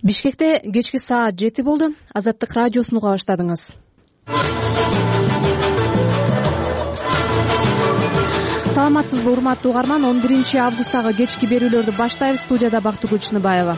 Бишкекте кечки саат 7 болду. Азаттык радиосун уга баштадыңыз. Саламатсызбы, урматтуу угарман. 11 августтагы кечки берүүлөрдү баштайбыз. Студияда Бактыгүл Чыныбаева.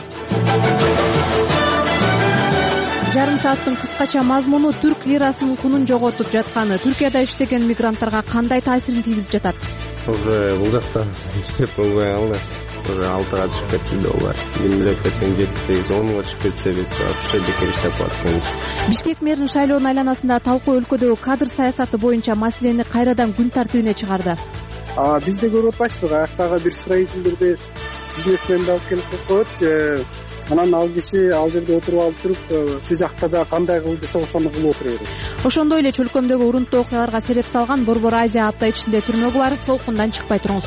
Жарым сааттын кыскача мазмуну түрк лирасынын кунун жоготуп жатканы Түркияда иштеген мигранттарга кандай таасирин тийгизип жатат? Уже бул жакта иштеп болбой калды. Уже 6-га чыгып кетти доллар. Мемлекеттен 7-8-10га чыгып кетсе биз вообще бекер иштеп калат. Бишкек мэринин шайлоонун айланасында талкуу өлкөдөгү кадр саясаты боюнча маселени кайрадан күн тартибине чыгарды. Биз да көрүп атпашпыз. Аяктагы бир строительдерди бизнесменди алып келип коет. Анан ал киши ал жерде отуруп алып туруп, тиз жакта да кандай кыл десе ошону кылып отура берет. Ошондой эле чөлкөмдөгү урунттуу окуяларга сереп салган Борбор Азия апта ичинде түрмөгө барып, толкундан чыкпай туруңуз.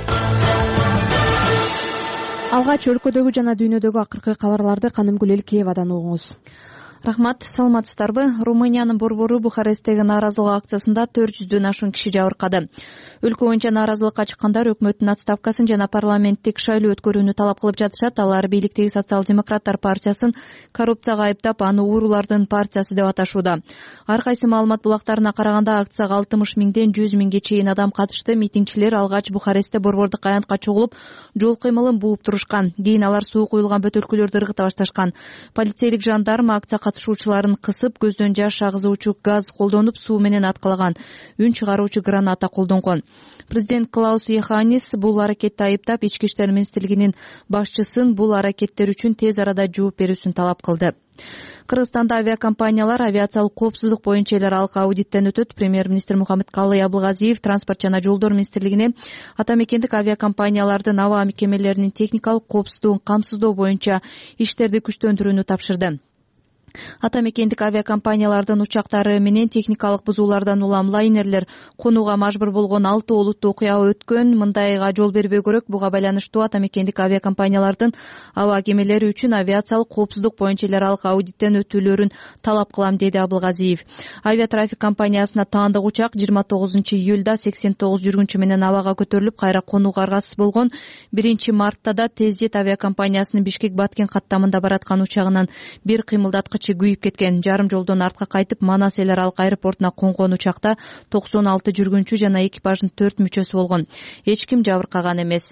Алгач өлкөдөгү жана дүйнөдөгү акыркы кабарларды Канымгүл Элкеевадан угуңуз. Рахмат, саламатсыздарбы? Румыниянын борбору Бухаресттеги нааразылык акциясында 400дөн ашуун киши жабыркады. Өлкө боюнча нааразылыкка чыккандар өкмөттүн отставкасын жана парламенттик шайлоо өткөрүүнү талап кылып жатышат. Алар бийликтеги социал-демократтар партиясын коррупцияга айыптап, аны уурулардын партиясы деп аташууда. Ар кайсы маалымат булактарына караганда акцияга 60 миңден 100 миңге чейин адам катышты. Митингчилер алгач Бухарестте борбордук аянтка чогулуп, жол кыймылын бууп турушкан. Кийин алар суу куюлган бөтөлкөлөрдү ыргыта башташкан. Полицейлик жандарм акция катышуучуларын кысып, көздөн жаш агызуучу газ колдонуп, суу менен аткалаган. Үн чыгаруучу граната колдонгон. Президент Клаус Йоханнис бул аракетти айыптап, ички иштер министрлигинин башчысын бул аракеттер үчүн тез арада жооп берүүсүн талап кылды. Кыргызстанда авиакомпаниялар авиациялык коопсуздук боюнча эл аралык аудиттен өтөт. Премьер-министр Мухаммедкалый Абылгазиев транспорт жана жолдор министрлигине ата мекендик авиакомпаниялардын аба мекемелеринин техникалык коопсуздугун камсыздоо боюнча иштерди күчтөндүрүүнү тапшырды. Ата мекендик авиакомпаниялардын учактары менен техникалык бузуулардан улам лайнерлер конууга мажбур болгон 6 олуттуу окуя өткөн. Мындайга жол бербөө керек. Буга байланыштуу ата мекендик авиакомпаниялардын аба кемелери үчүн авиациялык коопсуздук боюнча эл аралык аудиттен өтүүлөрүн талап кылам, деди Абылгазиев. Авиатрафик компаниясына таандык учак 29-июлда 89 жүргүнчү менен абага көтөрүлүп, кайра конууга аргасыз болгон. 1-мартта да Тезжет авиакомпаниясынын Бишкек-Баткен каттамында бараткан учагынан бир кыймылдаткыч күйүп кеткен. Жарым жолдон артка кайтып, Манас эл аралык аэропортуна конгон учакта 96 жүргүнчү жана экипаждын 4 мүчөсү болгон. Эч ким жабыркаган эмес.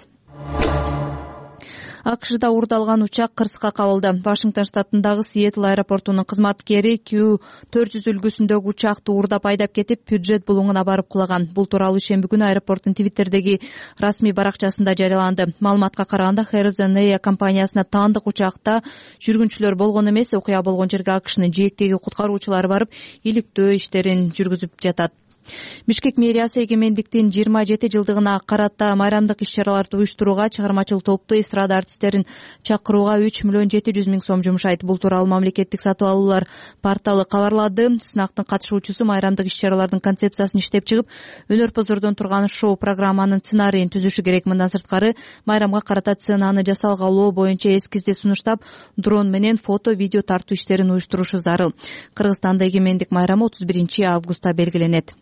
АКШда уурдалган учак кырсыкка кабылды. Вашингтон штатындагы Сиэтл аэропортунун кызматкери Q400 үлгүсүндөгү учакты уурдап айдап кетип, бюджет булуңуна барып кулаган. Бул тууралуу шемби күнү аэропорттун Твиттердеги расмий баракчасында жарыяланды. Маалыматка караганда, Harrison Air компаниясына таандык учакта жүргүнчүлөр болгон эмес. Окуя болгон жерге АКШнын жээктеги куткаруучулары барып, иликтөө иштерин жүргүзүп жатат. Бишкек мэриясы эгемендиктин 27 жылдыгына карата майрамдык иш-чараларды уюштурууга, чыгармачыл топту, эстрада артисттерин чакырууга 3 миллион 700 миң сом жумшайт. Бул тууралуу мамлекеттик сатып алуулар порталы кабарлады. Сынактын катышуучусу майрамдык иш-чаралардын концепциясын иштеп чыгып, өнөр-позордон турган шоу программанын сценарийин түзүшү керек. Мындан сырткары, майрамга карата сценаны жасалгалоо боюнча эскизди сунуштап, дрон менен фото, видео тартуу иштерин уюштурушу зарыл. Кыргызстанда эгемендик майрамы 31 августта белгиленет.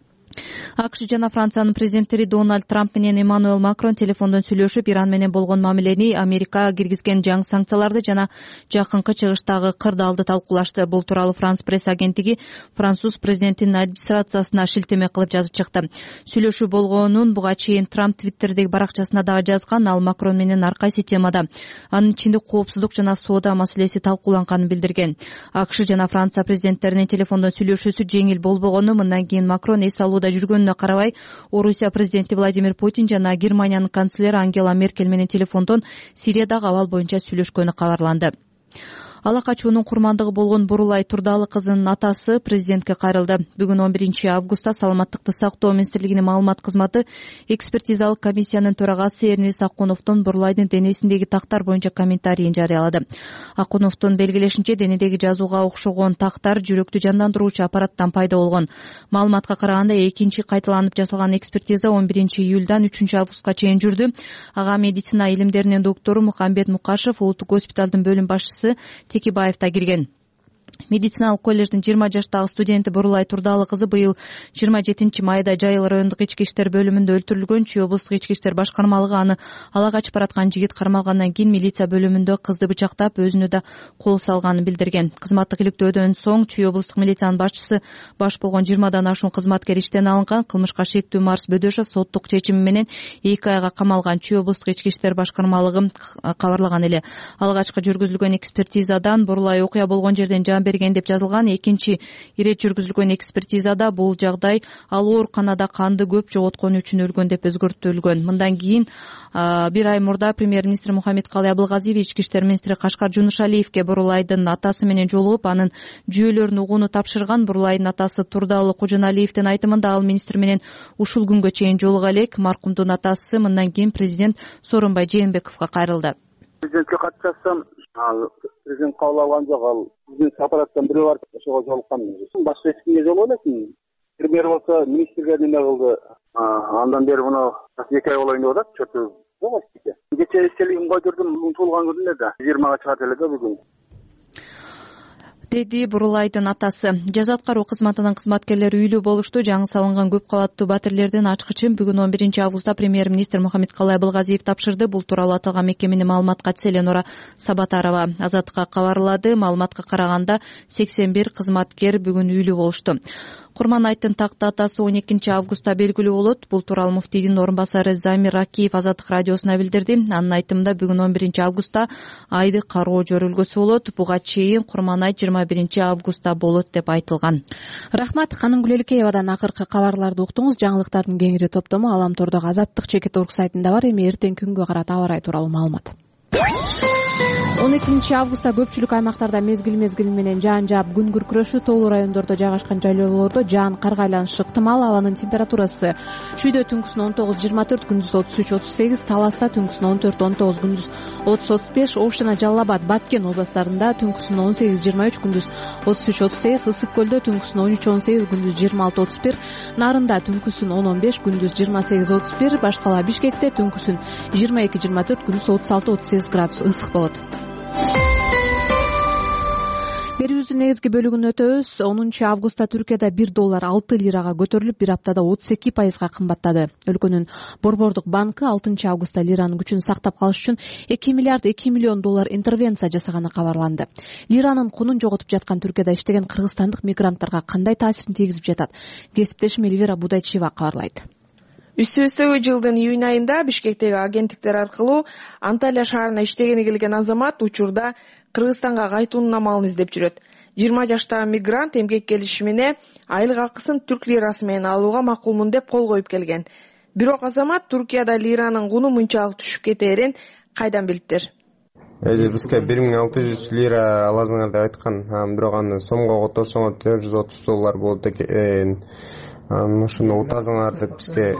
АКШ жана Франциянын президенттери Дональд Трамп менен Эммануэл Макрон телефондон сүйлөшүп, Иран менен болгон мамилени, Америка киргизген жаңы санкцияларды жана жакынкы чыгыштагы кырдаалды талкуулашты. Бул тууралуу Франс пресс агенттиги француз президентинин администрациясына шилтеме кылып жазып чыкты. Сүйлөшүү болгонун буга чейин Трамп Твиттердеги баракчасына дагы жазган. Ал Макрон менен ар кайсы темада, анын ичинде коопсуздук жана соода маселеси талкууланганын билдирген. АКШ жана Франция президенттеринин телефондон сүйлөшүүсү жеңил болбогону, мындан кийин Макрон эс алууда жүргөнүнө карабай, Орусия президенти Владимир Путин жана Германиянын канцлери Ангела Меркель менен телефондон Сириядагы абал боюнча сүйлөшкөнү кабарланды. Ала качуунун курмандыгы болгон Бурулай Турдалы кызынын атасы президентке кайрылды. Бүгүн 11 августта Саламаттыкты сактоо министрлигинин маалымат кызматы экспертизалык комиссиянын төрагасы Эрнис Акуновдун Бурулайдын денесиндеги тактар боюнча комментарийин жарыялады. Акуновдун белгилешинче, денедеги жазууга окшогон тактар жүрөктү жандандыруучу аппараттан пайда болгон. Маалыматка караганда, экинчи кайталанып жасалган экспертиза 11 июлдан 3 августка чейин жүрдү. Ага медицина илимдеринин доктору Мухамбет Мукашев, улуттук госпиталдын бөлүм башчысы Текибаев да кирген. Медициналык коллеждин 20 жаштагы студенти Бурулай Турдалы кызы быйыл 27 майда Жайыл райондук ички иштер бөлүмүндө өлтүрүлгөн. Чүй облустук ички иштер башкармалыгы аны ала качып бараткан жигит кармалгандан кийин милиция бөлүмүндө кызды бычактап өзүнө да кол салганын билдирген. Кызматтык иликтөөдөн соң Чүй облустук милициянын башчысы баш болгон 20дан ашуун кызматкер иштен алынган. Кылмышка шектүү Марс Бөдөшов соттук чечими менен 2 айга камалган. Чүй облустук ички иштер башкармалыгы кабарлаган эле. Алгачкы жүргүзүлгөн экспертизадан Бурулай окуя болгон жерден жан берген деп жазылган. Экинчи ирет жүргүзүлгөн экспертизада бул жагдай ал ооруканада канды көп жоготкону үчүн өлгөн деп өзгөртүлгөн. Мындан кийин 1 ай мурда премьер-министр Мухаммедкалый Абылгазиев ички иштер министри Кашкар Жунушалиевке Бурулайдын атасы менен жолугуп, анын жүйөлөрүн угууну тапшырган. Бурулайдын атасы Турдалы Кожоналиевдин айтымында ал министр менен ушул күнгө чейин жолуга элек. Маркумдун атасы мындан кийин президент Сооронбай Жээнбековго кайрылды. Президентке кат жазсам, президент кабыл алган жок. Ал биздин аппараттан бирөө барып ошого жолуккан. Башка эч кимге жолугу элек. Премьер болсо министрге неме кылды. Андан бери муну 2 ай болоюн деп атат. Чөтү жок эчтеке. Кече эстелигин койдурдум. Туулган күнүнө да 20га чыгат эле да бүгүн, деди Бурулайдын атасы. Жаза аткаруу кызматынын кызматкерлери үйлүү болушту. Жаңы салынган көп кабаттуу батирлердин ачкычын бүгүн 11 августта премьер-министр Мухаммедкалый Абылгазиев тапшырды. Бул тууралуу аталган мекеменин маалыматка Селенора Сабатарова Азаттыкка кабарлады. Маалыматка караганда 81 кызматкер бүгүн үйлүү болушту. Курманайттын такты атасы 12 августта белгилүү болот. Бул тууралуу муфтийдин орун басары Замир Ракиев Азаттык радиосуна билдирди. Анын айтымында бүгүн 11 августта айды кароо жөрүлгөсү болот. Буга чейин Курманайт 21 августта болот деп айтылган. Рахмат. Канынгүл Эликеевадан акыркы кабарларды уктуңуз. Жаңылыктардын кеңири топтому Аламтордогу Азаттык чекит.org сайтында бар. Эми эртең күнгө карата аба ырайы тууралуу маалымат. 12 августта көпчүлүк аймактарда мезгил менен жаан жаап күн күркүрөшү, тоолуу райондордо жайгашкан жайлоолордо жаан кар айланышы ыктымал. Абанын температурасы Шүйдө түнкүсүн 19-24, күндүз 33-38, Таласта түнкүсүн 14-19, күндүз 30-35, Ош жана Жалал Абад, Баткен областарында түнкүсүн 18-23, күндүз 33-38, Ысык көлдө түнкүсүн 13-18, күндүз 26-31, Нарында түнкүсүн 10-15, күндүз 28-31, Башкала Бишкекте түнкүсүн 22-24, күндүз 36-38 градус ысык болот. Берүүбүздүн негизги бөлүгүн өтөбүз. 10 августта Түркияда $1 6 лирага көтөрүлүп, bir аптада 32% кымбаттады. Өлкөнүн Борбордук банкы 6 августта лиранын күчүн сактап калыш үчүн $2 миллиард $2 миллион интервенция жасаганы кабарланды. Лиранын кунун жоготуп жаткан Түркияда иштеген кыргызстандык мигранттарга кандай таасирин тийгизип жатат? Кесиптешим Эльвира Будайчиева кабарлайт. Үстүбүздөгү жылдын июнь айында Бишкектеги агенттиктер аркылуу Анталия шаарына иштегени келген азамат учурда Кыргызстанга кайтуунун амалын издеп жүрөт. 20 жаштагы мигрант эмгек келишимине айлык акысын түрк лирасы менен алууга макулмун деп кол коюп келген. Бирок азамат Туркияда лиранын куну мынчалык түшүп кетээрин кайдан билиптир? Бизге 1600 лира аласыңар деп айткан. Бирок аны сомго которсоңор $430 болот экен. Ушуну утасыңар деп бизге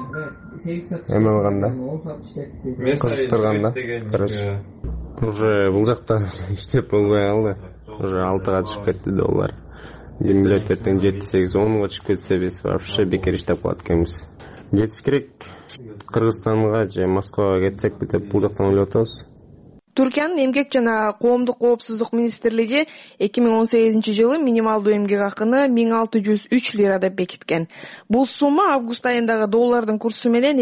эме кылганда, кызыктырганда, короче. Уже бул жакта иштеп болбой калды. Уже 6га чыгып кетти доллар. Эми билет эртең 7-8 10га чыгып кетсе биз вообще бекер иштеп калат экенбиз. Кетиш керек. Кыргызстанга же Москвага кетсек деп бул жактан ойлоп атабыз. Түркиянын эмгек жана коомдук коопсуздук министрлиги 2018-жылы минималдуу эмгек акыны 1603 лира деп бекиткен. Бул сумма август айындагы доллардын курсу менен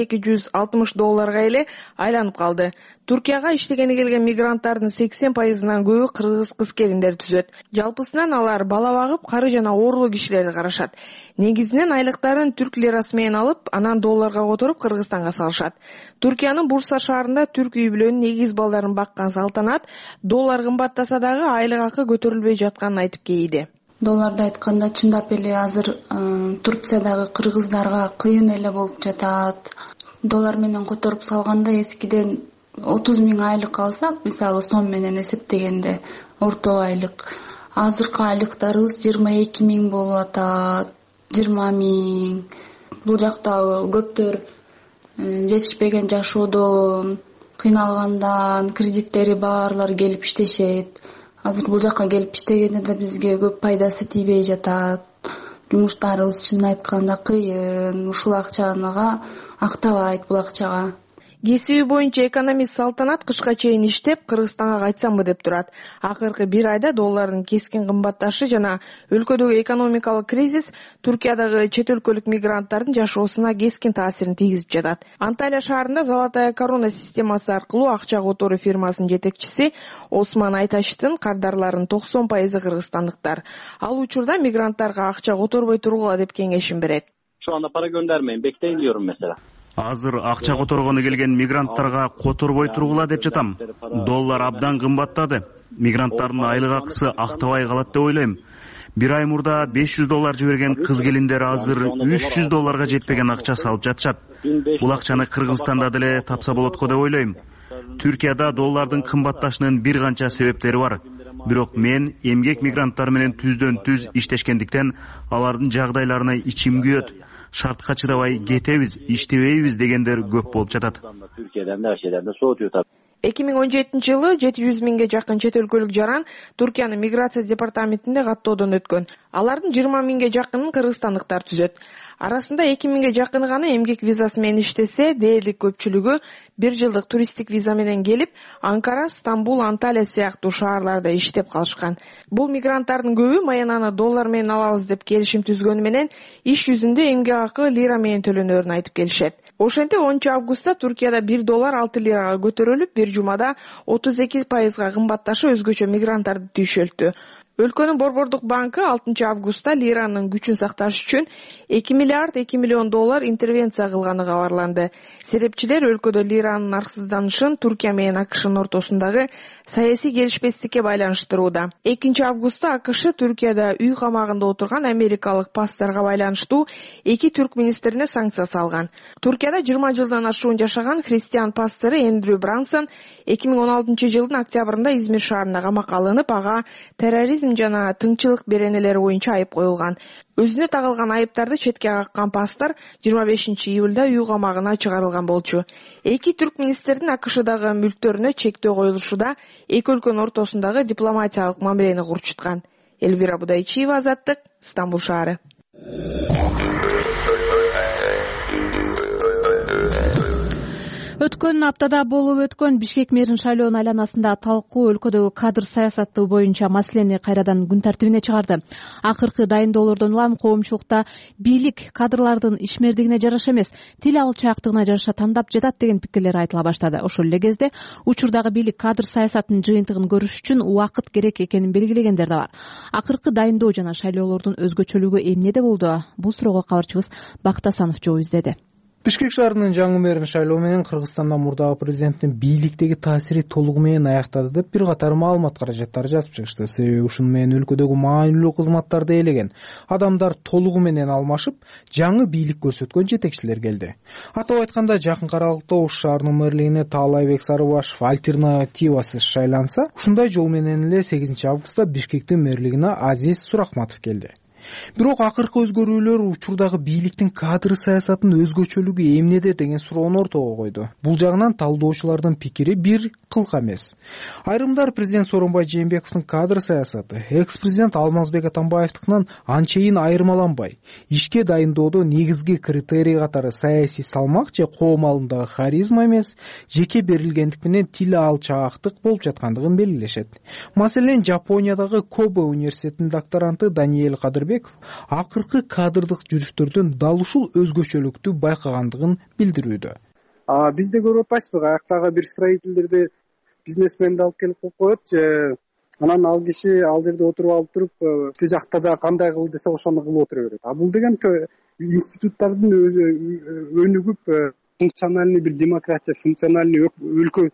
$260 эле айланып калды. Туркияга иштегени келген мигранттардын 80%-нан көбү кыргыз кыз-келиндер түзөт. Жалпысынан алар бала багып, кары жана оорлуу кишилерди карашат. Негизинен айлыктарын түрк лирасы менен алып, анан долларга которуп Кыргызстанга салышат. Туркиянын Бурса шаарында түрк үй бүлөнүн 8 балдарын баккан Салтанат доллар кымбаттаса дагы айлык акы көтөрүлбөй жатканын айтып кейиди. Долларды айтканда чындап эле азыр Турциядагы кыргыздарга кыйын эле болуп жатат. Доллар менен которуп салганда эскиден 30 000 айлык алсак, мисалы сом менен эсептегенде орто айлык. Азыркы айлыктарыбыз 22 000 болуп атат, 20 000. Бул жакта көптөр жетишпеген жашоодо кыйналгандан, кредиттери баарлар келип иштешет. Азыр бул жакка келип иштегенде да бизге көп пайдасы тийбей жатат. Жумуштарыбыз чынын айтканда кыйын, ушул акчага актабайт бул акчага. Кесиби боюнча экономист Салтанат кышка чейин иштеп, Кыргызстанга кайтсамбы деп турат. Акыркы бир айда доллардын кескин кымбатташы жана өлкөдөгү экономикалык кризис Туркиядагы чет өлкөлүк мигранттардын жашоосуна кескин таасирин тийгизип жатат. Анталия шаарында Золотая корона системасы аркылуу акча которуу фирмасынын жетекчиси Осман Айташтын кардарларынын 90% кыргызстандыктар. Ал учурда мигранттарга акча которбой тургула деп кеңешин берет. Şu anda para göndermeyin, bekleyin diyorum mesela. Азыр акча которгону келген мигранттарга которбой тургула деп жатам. Доллар абдан кымбаттады. Мигранттардын айлык акысы актабай калат деп ойлойм. Бир ай мурда $500 жиберген кыз келиндер азыр $300 жетпеген акча салып жатышат. Бул акчаны Кыргызстанда деле тапса болот го деп ойлойм. Түркияда доллардын кымбатташынын бир канча себептери бар. Бирок мен эмгек мигранттар менен түздөн түз иштешкендиктен алардын жагдайларына ичим күйөт. Шартка чыдабай кетебиз, иштебейбиз дегендер көп болуп жатат. Türkiye'den de her şeyden de soğutuyor tabii. 2017-жылы 700 миңге жакын чет өлкөлүк жаран Туркиянын миграция департаментинде каттоодон өткөн. Алардын 20 миңге жакынын кыргызстандыктар түзөт. Арасында 2 миңге жакыны гана эмгек визасы менен иштесе, дээрлик көпчүлүгү 1 жылдык туристтик виза менен келип, Анкара, Стамбул, Анталия сыяктуу шаарларда иштеп калышкан. Бул мигранттардын көбү маянаны доллар менен алабыз деп келишим түзгөнү менен иш жүзүндө эмгек акы лира менен төлөнөрүн айтып келишет. Ошентип 10 августта Туркияда $1 6 лирага көтөрүлүп, бир жумада 38%га кымбатташы өзгөчө мигранттарды түйшөлтү. Өлкөнүн Борбордук банкы 6 августта лиранын күчүн сакташ үчүн $2 миллиард $2 миллион интервенция кылганы кабарланды. Серепчилер өлкөдө лиранын нарксызданышын Туркия менен АКШнын ортосундагы саясий келишпестикке байланыштырууда. 2 августта АКШ Туркияда үй камагында отурган америкалык пасторго байланыштуу 2 түрк министрине санкция салган. Туркияда 20 жылдан ашуун жашаган христиан пастору Эндрю Брансон 2016 жылдын октябрында Измир шаарына камакка алынып, ага терроризм жана тыңчылык беренелери боюнча айып коюлган. Өзүнө тагылган айыптарды четке каккан пастор 25 июлда үй камагына чыгарылган болчу. 2 түрк министрдин АКШдагы мүлктөрүнө чектөө коюлушуда эки өлкөнүн ортосундагы дипломатиялык мамилени курчуткан. Элвира Будайчиева, Азаттык, Стамбул шаары. Өткөн аптада болуп өткөн Бишкек мэрин шайлоонун айланасында талкуу өлкөдөгү кадр саясаты боюнча маселени кайрадан күн тартибине чыгарды. Акыркы дайындоолордон улам коомчулукта бийлик кадрлардын ишмердигине жараша эмес, тил алчаактыгына жараша тандап жатат деген пикирлер айтыла баштады. Ошол эле кезде учурдагы бийлик кадр саясатынын жыйынтыгын көрүш үчүн убакыт керек экенин белгилегендер да бар. Акыркы дайындоо жана шайлоолордун өзгөчөлүгү эмнеде болду? Бул суроого кабарчыбыз Бакыт Асанов жооп издеди. Бишкек шаарынын жаңы мэрин шайлоо менен Кыргызстанда мурдагы президенттин бийликтеги таасири толугу менен аяктады деп бир катар маалымат каражаттары жазып чыгышты. Себеби ушуну менен өлкөдөгү маанилүү кызматтарды ээлеген адамдар толугу менен алмашып, жаңы бийлик көрсөткөн жетекчилер келди. Атап айтканда, жакынкы аралыкта Ош шаарынын мэрлигине Таалайбек Сарыбашев альтернативасыз шайланса, ушундай жол менен эле 8 августта Бишкектин мэрлигине Азиз Сурахматов келди. Бирок акыркы өзгөрүүлөр учурдагы бийликтин кадр саясатынын өзгөчөлүгү эмнеде деген суроону ортого койду. Бул жагынан талдоочулардын пикири бир кылка эмес. Айрымдар президент Сооронбай Жээнбековдун кадр саясаты экс-президент Алмазбек Атамбаевдикинен анчейин айырмаланбай, ишке дайындоодо негизги критерий катары саясий салмак же коом алдындагы харизма эмес, жеке берилгендик менен тил алчаактык болуп жаткандыгын белгилешет. Маселен, Жапониядагы Кобе университетинин докторанты Даниэль Кадырбек акыркы кадрдык жүрүштөрдөн дал ушул өзгөчөлүктү байкагандыгын билдирүүдө. Бизде көрүп атпайсызбы, аяктагы бир строительдерди бизнесменди алып келип коет, анан ал киши ал жерде отуруп алып туруп, тил жакта да кандай кыл десе ошону кылып отура берет. Бул деген институттардын өзү өнүгүп, функциональный бир демократия, функциональный өлкө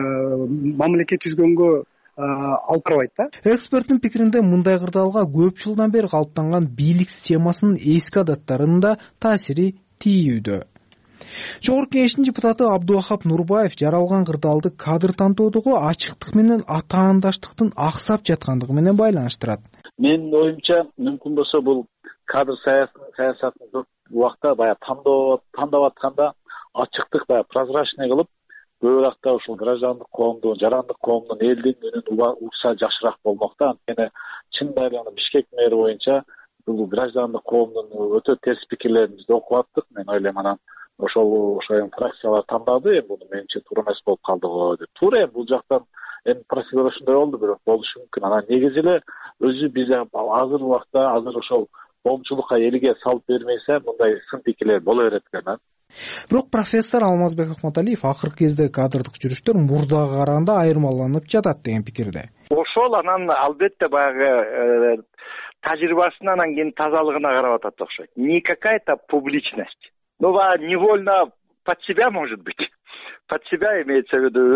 мамлекет түзгөнгө алып барбайт да. Эксперттин пикиринде мындай кырдаалга көп жылдан бери калыптанган бийлик системасынын эски адаттарынын да таасири тийүүдө. Жогорку кеңештин депутаты Абдувахап Нурбаев жаралган кырдаалды кадр тандоодогу ачыктык менен атаандаштыктын аксап жаткандыгы менен байланыштырат. Менин оюмча, мүмкүн болсо бул кадр саясатын көп убакта баягы тандап атканда ачыктык, баягы прозрачный кылып, бөөлакта ушул граждандык коомдун, жарандык коомдун элдин үнүн угса жакшыраак болмок да. Анткени чын эле Бишкек мэри боюнча бул граждандык коомдун өтө терс пикирлерин биз окуп аттык. Мен ойлойм анан ошол фракциялар тандады, эми буну менимче туура эмес болуп калды го деп. Туура эми бул жактан эми процедура ушундай болду, бирок болушу мүмкүн. Анан негизи эле өзү биз азыр убакта азыр ошол коомчулукка элге салып бермейсе мындай сын пикирлер боло берет экен. Бирок профессор Алмазбек Акматалиев акыркы кезде кадрдык жүрүштөр мурдага караганда айырмаланып жатат деген пикирде. Ошол анан албетте баягы тажрыйбасына анан кийин тазалыгына карап атат окшойт. Не какая-то публичность. Ну, невольно под себя, может быть. Под себя имеется в виду.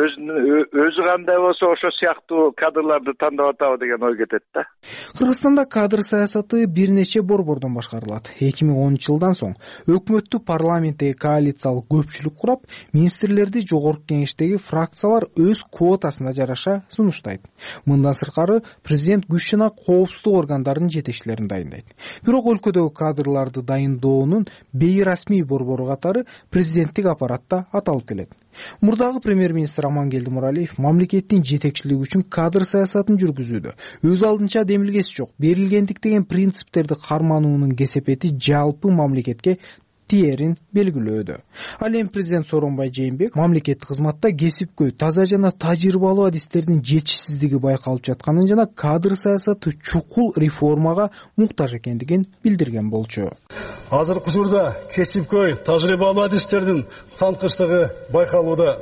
Өзү кандай болсо ошо сыяктуу кадрларды тандап атабы деген ой кетет да. Кыргызстанда кадр саясаты бир нече борбордон башкарылат. 2010-жылдан соң өкмөттү парламенттеги коалициялык көпчүлүк курап, министрлерди жогорку кеңештеги фракциялар өз квотасына жараша сунуштайт. Мындан сыркары президент күч жана коопсуздук органдарынын жетекчилерин дайындайт. Бирок өлкөдөгү кадрларды дайындоонун бейрасмий борбору катары президенттик аппаратта аталып келет. Мурдагы премьер-министр Амангелди Муралиев мамлекеттин жетекчилиги үчүн кадр саясатын жүргүзүүдө өз алдынча демилгеси жок, берилгендик деген принциптерди кармануунун кесепети жалпы мамлекетке тиерин белгилөөдө. Ал эми президент Сооронбай Жээнбеков мамлекеттик кызматта кесипкөй, таза жана тажрыйбалуу адистердин жетишсиздиги байкалып жатканын жана кадр саясаты чукул реформага муктаж экендигин билдирген болчу. Азыркы учурда кесипкөй, тажрыйбалуу адистердин танкычтыгы байкалууда.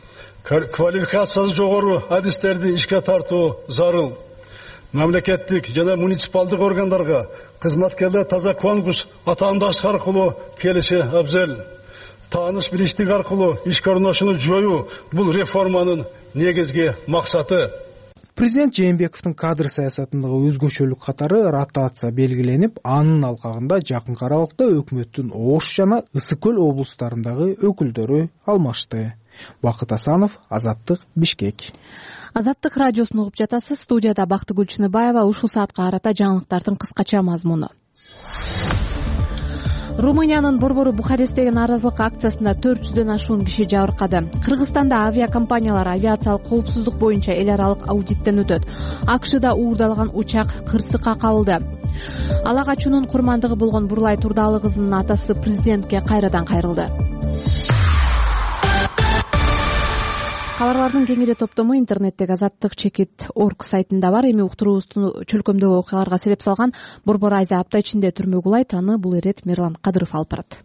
Квалификациясы жогору адистерди ишке тартуу зарыл. Мамлекеттик жана муниципалдык органдарга кызматкерлер таза конкурс атаандаштык аркылуу келиши абзел. Тааныш билиштик аркылуу ишке орношууну жоюу бул реформанын негизги максаты. Президент Жээнбековдун кадр саясатындагы өзгөчөлүк катары ротация белгиленип, анын алкагында жакынкы аралыкта өкмөттүн Ош жана Ысык көл облустарындагы өкүлдөрү алмашты. Бакыт Асанов, Азаттык, Бишкек. Азаттык радиосун угуп жатасыз. Студияда Бактыгүл Чыныбаева. Ушул саатка карата жаңылыктардын кыскача мазмуну. Румыниянын борбору Бухаресттеги нааразылык акциясында 400дөн ашуун киши жабыркады. Кыргызстанда авиакомпаниялар авиациялык коопсуздук боюнча эл аралык аудиттен өтөт. АКШда уурдалган учак Кырсыкка кабылды. Ала качуунун курмандыгы болгон Бурлай Турдалы кызынын атасы президентке кайрадан кайрылды. Кабарлардын кеңири топтому интернеттеги azattik.org сайтында бар. Эми уктуруубузду чөлкөмдөгү окуяларга себеп салган Борбор Азия апта ичинде түрмө кулайт. Аны бул ирет Мерлан Кадыров алып барат.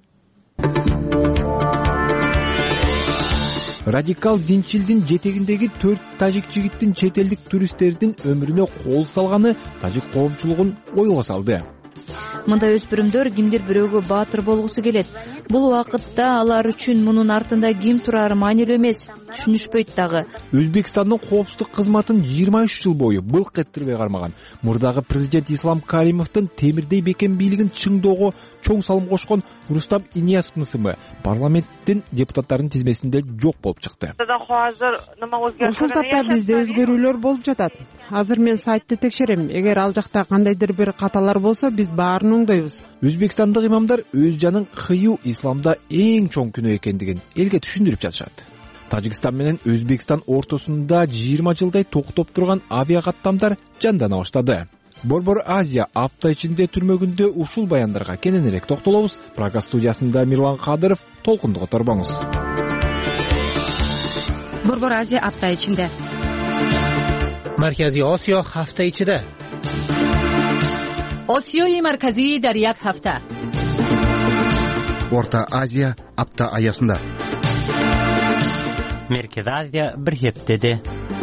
Радикал динчилдин жетегиндеги 4 тажик жигиттин чет элдик туристтердин өмүрүнө кол салганы тажик коомчулугун ойго салды. Мында өспүрүмдөр кимдир бирөөгө баатыр болгусу келет. Бул убакытта алар үчүн мунун артында ким турары маанилүү эмес, түшүнүшпөйт дагы. Өзбекстандын коопсуздук кызматын 23 жыл бою былк эттирбей кармаган мурдагы президент Ислам Каримовдун темирдей бекем бийлигин чыңдоого чоң салым кошкон Рустам Иниятовдун ысымы парламенттин депутаттарынын тизмесинде жок болуп чыкты. Ушул тапта бизде өзгөрүүлөр болуп жатат. Азыр мен сайтты текшерем. Эгер ал жакта кандайдыр бир каталар болсо, биз баарын оңдойбуз. Өзбекстандык имамдар өз жанын кыюу исламда эң чоң күнөө экендигин элге түшүндүрүп жатышат. Тажикстан менен Өзбекстан ортосунда 20 жылдай токтоп турган авиа каттамдар жандана баштады. Борбор Азия апта ичинде түрмөгүндө ушул баяндарга кененирээк токтолобуз. Прага студиясында Мирлан Кадыров, толкунду которбоңуз. Борбор Азия апта ичинде. Маркази Осиё ҳафта ичида. Осиёи марказӣ дар як ҳафта. Орта Азия апта аясында. Меркези Азия бир ҳептеде.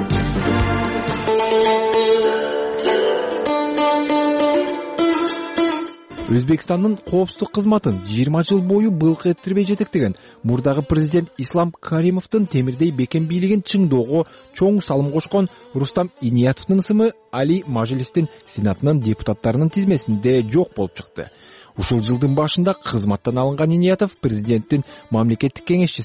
Өзбекстандын коопсуздук кызматын 20 жыл бою былк эттирбей жетектеген мурдагы президент Ислам Каримовдун темирдей бекем бийлигин чыңдоого чоң салым кошкон Рустам Иниятовдун ысымы Али Мажлистин сенатынын депутаттарынын тизмесинде жок болуп чыкты. Ушул жылдын башында кызматтан алынган Иниятов президенттин мамлекеттик кеңешчиси,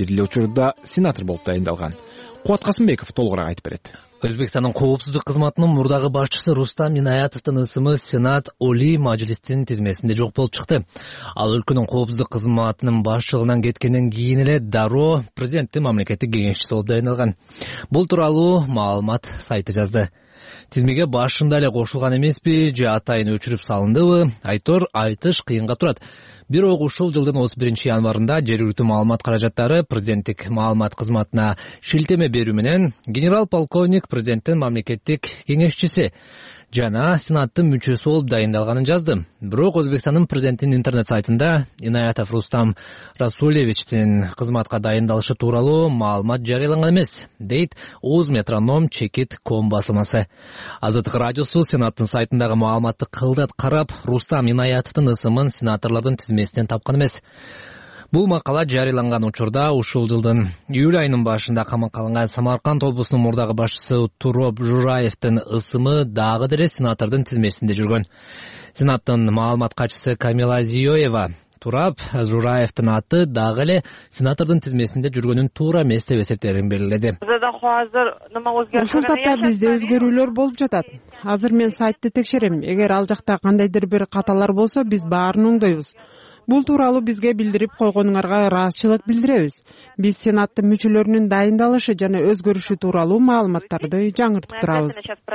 бир эле учурда сенатор болуп дайындалган. Кубат Касымбеков толугураак айтып берет. Өзбекстандын коопсуздук кызматынын мурдагы башчысы Рустам Минаятовдун ысымы Сенат Олий Мажлистин тизмесинде жок болуп чыкты. Ал өлкөнүн коопсуздук кызматынын башчылыгынан кеткенден кийин эле дароо президенттин мамлекеттик кеңешчиси болуп дайындалган. Бул тууралуу маалымат сайты жазды. Тизмеге башында эле кошулган эмеспи же атайын өчүрүп салындыбы, айтыш кыйынга турат. Бирок ушул жылдын 31 январында жергиликтүү маалымат каражаттары президенттик маалымат кызматына шилтеме берүү менен генерал-полковник президенттин мамлекеттик кеңешчиси жана сенаттын мүчөсү болуп дайындалганын жазды. Бирок Өзбекстандын президентинин интернет сайтында Инаятов Рустам Расулевичтин кызматка дайындалышы тууралуу маалымат жарыяланган эмес, дейт Узметроном.com басылмасы. Азаттык радиосу сенаттын сайтындагы маалыматты кылдат карап, Рустам Инаятовдун ысымын сенаторлордун тизмесинен тапкан эмес. Бул макала жарыяланган учурда ушул жылдын июль айынын башында камакка алынган Самарканд облусунун мурдагы башчысы Туроп Жураевдин ысымы дагы деле сенатордун тизмесинде жүргөн. Сенаттын маалымат катчысы Камила Зиёева Турап Жураевдин аты дагы эле сенатордун тизмесинде жүргөнүн туура эмес деп эсептеерин белгиледи. Ушул тапта бизде өзгөрүүлөр болуп жатат. Азыр мен сайтты текшерем. Эгер ал жакта кандайдыр бир каталар болсо, биз баарын оңдойбуз. Бул тууралуу бизге билдирип койгонуңарга ыраазычылык билдиребиз. Биз сенаттын мүчөлөрүнүн дайындалышы жана өзгөрүшү тууралуу маалыматтарды жаңыртып турабыз.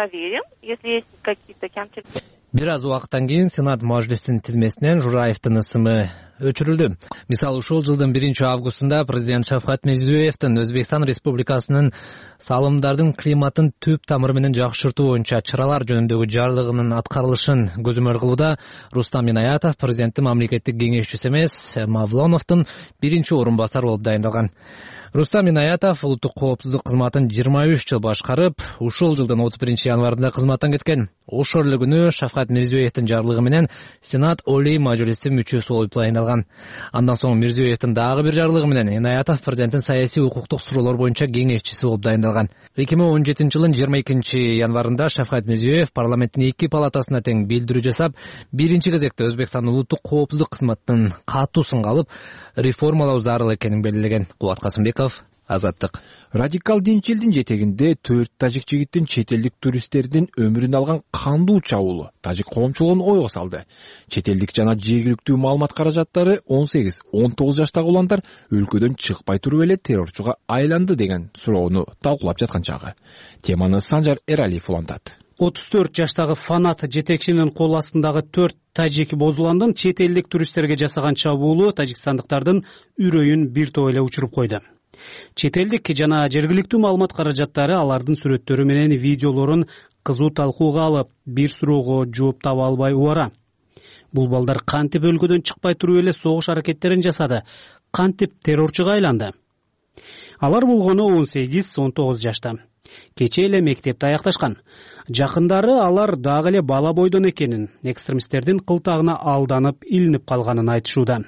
Бир аз убакыттан кийин Сенат Мажлистин тизмесинен Жураевдин ысымы өчүрүлдү. Мисалы, ушул жылдын 1-августунда президент Шавкат Мирзиёевдин Өзбекстан Республикасынын салымдардын климаттын түп тамыры менен жакшыртуу боюнча чаралар жөнүндөгү жарлыгынын аткарылышын көзөмөл кылууда Рустам Минаятов президенттин мамлекеттик кеңешчиси эмес, Мавлоновдун 1-орун басары болуп дайындалган. Рустам Минаятов улуттук коопсуздук кызматын 23 жыл башкарып, ушул жылдын 31 январында кызматтан кеткен. Ошол эле күнү Шавкат Мирзиёевдин жарлыгы менен Сенат Олий Мажлиси мүчөсү болуп дайындалган. Андан соң Мирзиёевдин дагы бир жарлыгы менен Инаятов президенттин саясий укуктук суроолор боюнча кеңешчиси болуп дайындалган. 2017 жылдын 22 январында Шавкат Мирзиёев парламенттин 2 палатасына тең билдирүү жасап, биринчи кезекте Өзбекстандын улуттук коопсуздук кызматынын катуу сынга алып, реформалоо зарыл экенин белгилеген. Кубат Касымбеков, Азаттык. Радикал динчилдин жетегинде 4 тажик жигиттин чет элдик туристтердин өмүрүн алган кандуу чабуулу тажик коомчулугун ойго салды. Чет элдик жана жергиликтүү маалымат каражаттары 18-19 жаштагы уландар өлкөдөн чыкпай туруп эле террорчуга айланды деген суроону талкуулап жаткан чагы. Теманы Санжар Эралиев улантат. 34 жаштагы Фанат жетекчинин кол астындагы 4 тажик бозуландын чет элдик туристтерге жасаган чабуулу тажикстандыктардын үрөйүн бир топ эле учуруп койду. Чет элдик жана жергиликтүү маалымат каражаттары алардын сүрөттөрү менен видеолорун кызуу талкууга алып, бир суроого жооп таба албай убара. Бул балдар кантип өлкөдөн чыкпай туруп эле согуш аракеттерин жасады, кантип террорчуга айланды? Алар болгону 18-19 жашта. Кече эле мектепти аякташкан. Жакындары алар дагы эле бала бойдон экенин, экстремисттердин кылтагына алданып, илинип калганын айтышууда.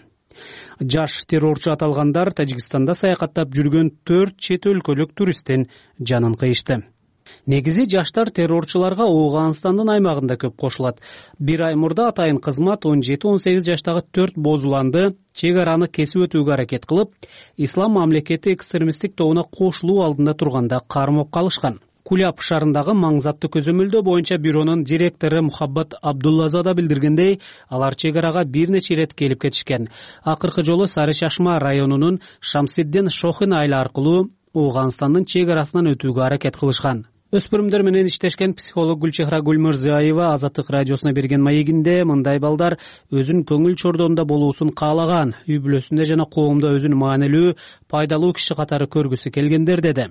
Жаш террорчу аталгандар Тажикстанда саякаттап жүргөн 4 чет өлкөлүк туристтин жанын кыйышты. Негизи жаштар террорчуларга Ооганстандын аймагында көп кошулат. Бир ай мурда атайын кызмат 17-18 жаштагы 4 бозуланды чек араны кесип өтүүгө аракет кылып, Ислам мамлекети экстремисттик тобуна кошулуу алдында турганда кармап калышкан. Куляб шаарындагы маңзаттуу көзөмөлдөө боюнча бюронун директору Мухаббат Абдуллазада билдиргендей, алар чек арага бир нече ирет келип кетишкен. Акыркы жолу Сары Чашма районунун Шамсиддин Шохин айылы аркылуу Ооганстандын чек арасынан өтүүгө аракет кылышкан. Өспүрүмдөр менен иштешкен психолог Гүлчехра Гүлмырзаева Азаттык радиосуна берген маегинде мындай балдар өзүн көңүл чордоонда болуусун каалаган, үй бүлөсүндө жана коомдо өзүн маанилүү, пайдалуу киши катары көргүсү келгендер деди.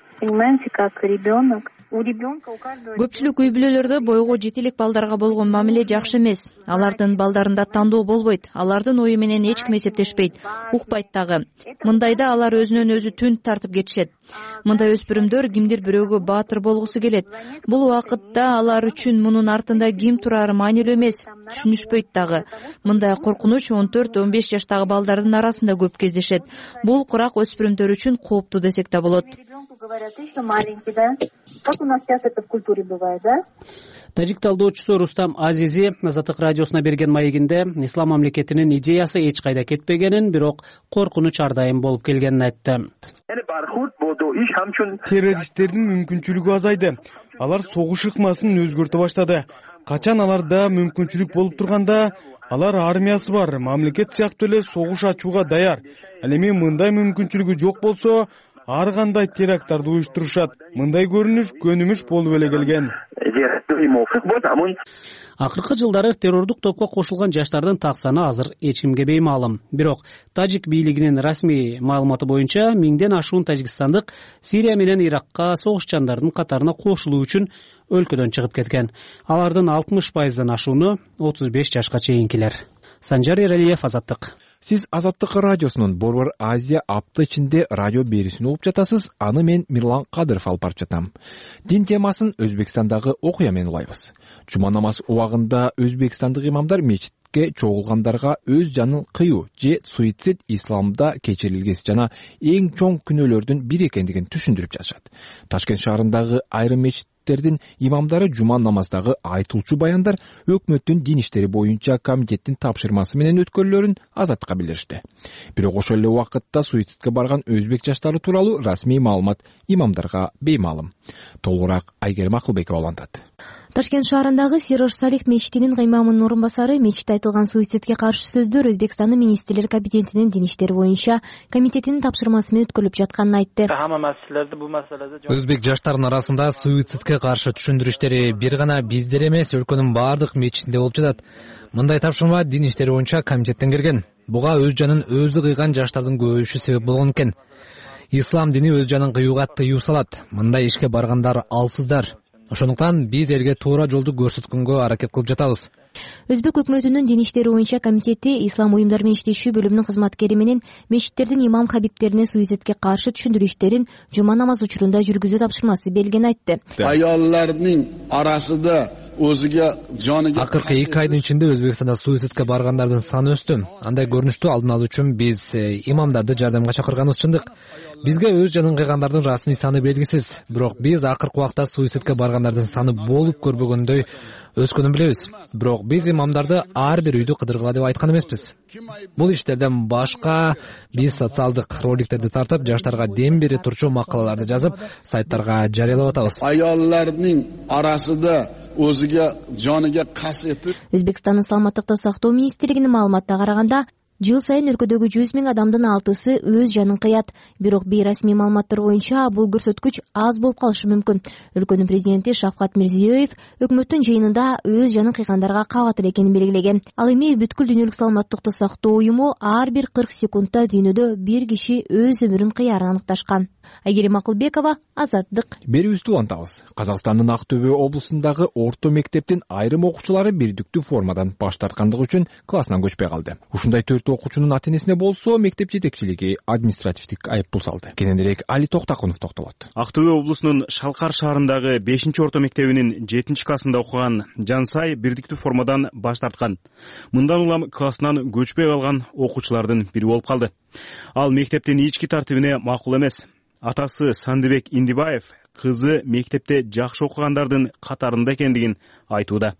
Көпчүлүк үй бүлөлөрдө бойго жетелик балдарга болгон мамиле жакшы эмес. Алардын балдарында тандоо болбойт, алардын ою менен эч ким эсептешпейт, укпайт дагы. Мындайда алар өзүнөн өзү түн тартып кетишет. Мындай өспүрүмдөр кимдир бирөөгө баатыр болгусу келет. Бул убакытта алар үчүн мунун артында ким турары маанилүү эмес, түшүнүшпөйт дагы. Мындай коркунуч 14-15 жаштагы балдардын арасында көп кездешет. Бул курак өспүрүмдөр үчүн кооптуу десек да болот. Тажик талдоочусу Рустам Азизи Азаттык радиосуна берген маегинде ислам мамлекетинин идеясы эч кайда кетпегенин, бирок коркунуч ар дайым болуп келгенин айтты. Террористтердин мүмкүнчүлүгү азайды. Алар согуш ыкмасын өзгөртө баштады. Качан аларда мүмкүнчүлүк болуп турганда, алар армиясы бар, мамлекет сыяктуу эле согуш ачууга даяр. Ал эми мындай мүмкүнчүлүгү жок болсо, ар кандай теракттарды уюштурушат. Мындай көрүнүш көнүмүш болуп эле келген. Акыркы жылдары террордук топко кошулган жаштардын так саны азыр эч кимге беймаалым. Бирок тажик бийлигинин расмий маалыматы боюнча 1000ден ашуун тажикстандык Сирия менен Иракка согушчандардын катарына кошулуу үчүн өлкөдөн чыгып кеткен. Алардын 60%дан ашууну 35 жашка чейинкилер. Санжар Эралиев, Азаттык. Сиз Азаттык радиосунун Борбор Азия апта ичинде радио берүүсүн угуп жатасыз. Аны мен Мирлан Кадыров алып барып жатам. Дин темасын Өзбекстандагы окуя менен улайбыз. Жума намаз убагында өзбекстандык имамдар мечитке чогулгандарга өз жанын кыюу же суицид исламда кечирилгес жана эң чоң күнөөлөрдүн бири экендигин түшүндүрүп жатышат. Ташкент шаарындагы айрым мечиттердин имамдары жума намаздагы айтылчу баяндар өкмөттүн дин иштери боюнча комитеттин тапшырмасы менен өткөрүлөрүн Азаттыкка билдиришти. Бирок ошол эле убакытта суицидке барган өзбек жаштары тууралуу расмий маалымат имамдарга беймаалым. Толугураак Айгерим Акылбекова улантат. Ташкент шаарындагы Сирош Салих мечитинин каймамынын орун басары мечитте айтылган суицидке каршы сөздөр Өзбекстандын министрлер кабинетинин дин иштери боюнча комитетинин тапшырмасы менен өткөрүлүп жатканын айтты. Өзбек жаштарынын арасында суицидке каршы түшүндүрүштери бир гана биздер эмес, өлкөнүн баардык мечитинде болуп жатат. Мындай тапшырма дин иштери боюнча комитеттен келген. Буга өз жанын өзү кыйган жаштардын көбөйүшү себеп болгон экен. Ислам дини өз жанын кыюуга тыюу салат. Мындай ишке баргандар алсыздар. Ошондуктан биз элге туура жолду көрсөткөнгө аракет кылып жатабыз. Өзбек өкмөтүнүн дин иштери боюнча комитети ислам уюмдары менен иштешүү бөлүмүнүн кызматкери менен мечиттердин имам хабибтерине суицидке каршы түшүндүрүү иштерин жума намаз учурунда жүргүзүү тапшырмасы берилгенин айтты. Аяллардын арасында өзүгө жаны акыркы 2 айдын ичинде Өзбекстанда суицидке баргандардын саны өстү. Андай көрүнүштү алдын алуу үчүн биз имамдарды жардамга чакырганыбыз чындык. Бизге өз жанын кыйгандардын расмий саны белгисиз. Бирок биз акыркы убакта суицидке баргандардын саны болуп көрбөгөндөй өскөнүн билебиз. Бирок биз имамдарды ар бир үйдү кыдыргыла деп айткан эмеспиз. Бул иштерден башка биз социалдык роликтерди тартып, жаштарга дем бере турчу макалаларды жазып, сайттарга жарыялап атабыз. Аяллардын арасында өзүгө жаныга кас этип. Өзбекстандын саламаттыкты сактоо министрлигинин маалыматына караганда, жыл сайын өлкөдөгү 100 000 адамдын 6-сы өз жанын кыят. Бирок бейрасмий маалыматтар боюнча бул көрсөткүч аз болуп калышы мүмкүн. Өлкөнүн президенти Шавкат Мирзиёев өкмөттүн жыйынында өз жанын кыйгандарга кабатыр экенин белгилеген. Ал эми бүткүл дүйнөлүк саламаттыкты сактоо уюму ар бир 40 секундта дүйнөдө бир киши өз өмүрүн кыярын аныкташкан. Айгерим Акылбекова, Азаттык. Берүүбүздү улантабыз. Казакстандын Актөбө облусундагы орто мектептин айрым окуучулары бирдиктүү формадан баш тарткандыгы үчүн классынан көчпөй калды. Ушундай 4 окуучунун ата-энесине болсо мектеп жетекчилиги административдик айыппул салды. Кененирээк Али Токтакунов токтолот. Актөбө облусунун Шалкар шаарындагы 5-орто мектебинин 7-классында окуган Жансай бирдиктүү формадан баш тарткан. Мындан улам классынан көчпөй калган окуучулардын бири болуп калды. Ал мектептин ички тартибине макул эмес. Атасы Сандыбек Индибаев кызы мектепте жакшы окугандардын катарында экендигин айтууда.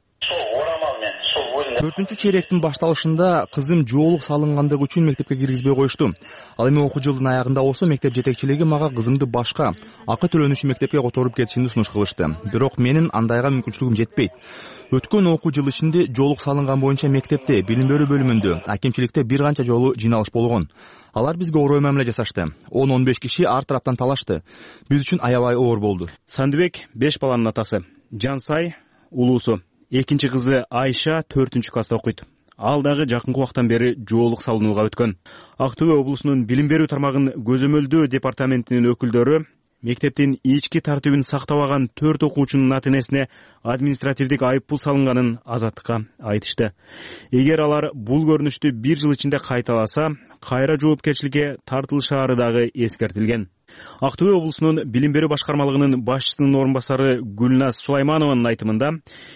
4-чейректин башталышында кызым жоолук салынгандыгы үчүн мектепке киргизбей коюшту. Ал эми окуу жылдын аягында болсо мектеп жетекчилиги мага кызымды башка акы төлөнүшү мектепке которуп кетишимди сунуш кылышты. Бирок менин андайга мүмкүнчүлүгүм жетпейт. Өткөн окуу жыл ичинде жоолук салынган боюнча мектепте, билим берүү бөлүмүндө, акимчиликте бир канча жолу жыйналыш болгон. Алар бизге орой мамиле жасашты. 10-15 киши ар тараптан талашты. Биз үчүн аябай оор болду. Сандыбек 5 баланын атасы. Жансай улуусу. Экинчи кызы Айша 4-класста окуйт. Ал дагы жакынкы убактан бери жоолук салынууга өткөн. Актөбө облусунун билим берүү тармагын көзөмөлдөө департаментинин өкүлдөрү мектептин ички тартибин сактабаган 4 окуучунун ата-энесине административдик айыппул салынганын Азаттыкка айтышты. Эгер алар бул көрүнүштү 1 жыл ичинде кайталаса, кайра жоопкерчиликке тартылышаары дагы эскертилген. Актөбө облусунун билим берүү башкармалыгынын башчысынын орун басары Гүлназ Сулайманованын айтымында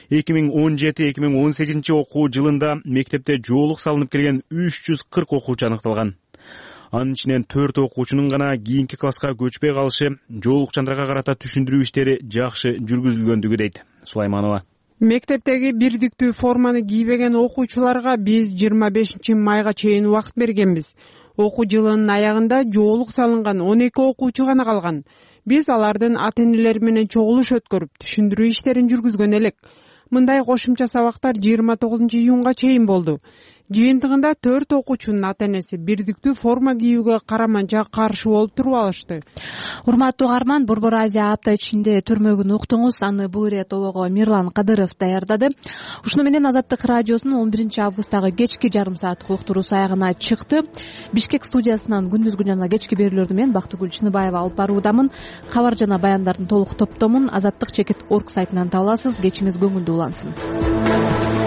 2017-2018 окуу жылында мектепте жоолук салынып келген 340 окуучу аныкталган. Анын ичинен 4 окуучунун гана кийинки класска көчпөй калышы, жоолукчандарга карата түшүндүрүү иштери жакшы жүргүзүлгөндүгү дейт Сулайманова. мектептеги бирдиктүү форманы кийбеген окуучуларга биз 25 майга чейин убакыт бергенбиз. Окуу жылынын аягында жоолук салынган 12 окуучу гана калган. Биз алардын ата-энелери менен чогулуш өткөрүп, түшүндүрүү иштерин жүргүзгөн элек. Мындай кошумча сабактар 29 июнга чейин болду. Жыйынтыгында 4 окуучунун ата-энеси бирдиктүү форма кийүүгө караманча каршы болуп туруп алышты. Урматтуу угарман, Борбор Азия апта ичинде төрмөгүн уктуңуз. Аны бул толого Мирлан Кадыров даярдады. Ушуну менен Азаттык радиосунун 11 августтагы кечки жарым сааттык уктуруусу аягына чыкты. Бишкек студиясынан күндүзгү жана кечки берүүлөрдү мен Бактыгүл Чыныбаева алып баруудамын. Кабар жана баяндардын толук топтомун Азаттык.org сайтынан таба аласыз. Кечиңиз көңүлдүү улансын.